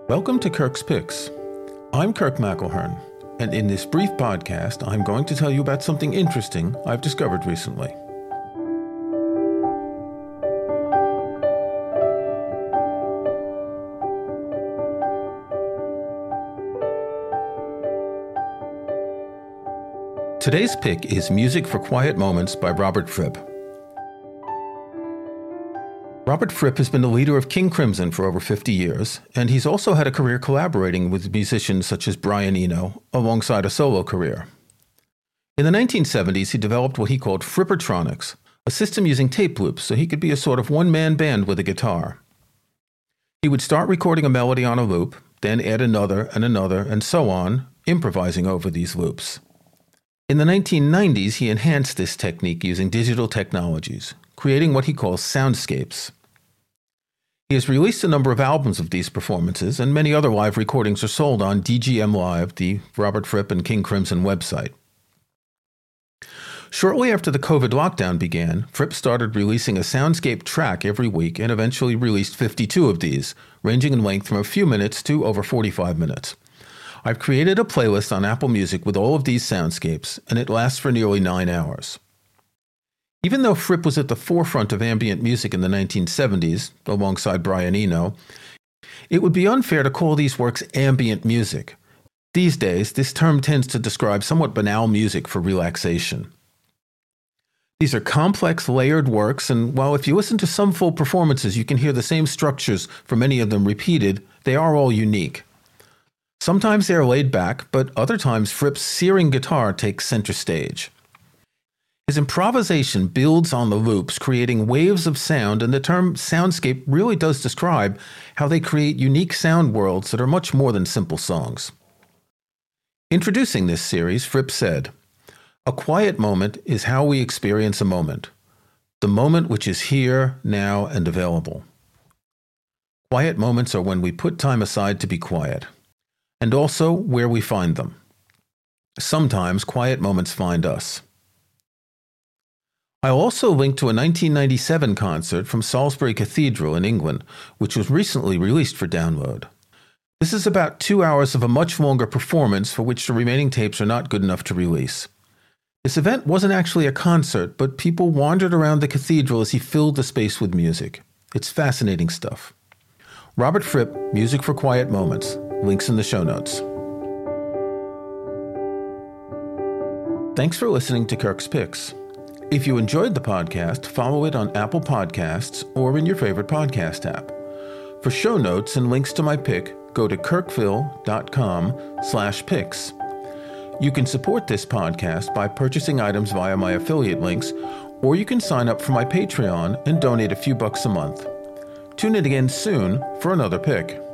Welcome to Kirk's Picks. I'm Kirk McElhearn, and in this brief podcast, I'm going to tell you about something interesting I've discovered recently. Today's pick is Music for Quiet Moments by Robert Fripp. Robert Fripp has been the leader of King Crimson for over 50 years, and he's also had a career collaborating with musicians such as Brian Eno, alongside a solo career. In the 1970s, he developed what he called Frippertronics, a system using tape loops so he could be a sort of one-man band with a guitar. He would start recording a melody on a loop, then add another, and so on, improvising over these loops. In the 1990s, he enhanced this technique using digital technologies, creating what he calls soundscapes. He has released a number of albums of these performances, and many other live recordings are sold on DGM Live, the Robert Fripp and King Crimson website. Shortly after the COVID lockdown began, Fripp started releasing a soundscape track every week and eventually released 52 of these, ranging in length from a few minutes to over 45 minutes. I've created a playlist on Apple Music with all of these soundscapes, and it lasts for nearly 9 hours. Even though Fripp was at the forefront of ambient music in the 1970s, alongside Brian Eno, it would be unfair to call these works ambient music. These days, this term tends to describe somewhat banal music for relaxation. These are complex, layered works, and while if you listen to some full performances, you can hear the same structures for many of them repeated, they are all unique. Sometimes they are laid back, but other times Fripp's searing guitar takes center stage. His improvisation builds on the loops, creating waves of sound, and the term soundscape really does describe how they create unique sound worlds that are much more than simple songs. Introducing this series, Fripp said, "A quiet moment is how we experience a moment, the moment which is here, now, and available. Quiet moments are when we put time aside to be quiet, and also where we find them. Sometimes quiet moments find us." I'll also link to a 1997 concert from Salisbury Cathedral in England, which was recently released for download. This is about 2 hours of a much longer performance for which the remaining tapes are not good enough to release. This event wasn't actually a concert, but people wandered around the cathedral as he filled the space with music. It's fascinating stuff. Robert Fripp, Music for Quiet Moments. Links in the show notes. Thanks for listening to Kirk's Picks. If you enjoyed the podcast, follow it on Apple Podcasts or in your favorite podcast app. For show notes and links to my pick, go to kirkville.com/picks. You can support this podcast by purchasing items via my affiliate links, or you can sign up for my Patreon and donate a few bucks a month. Tune in again soon for another pick.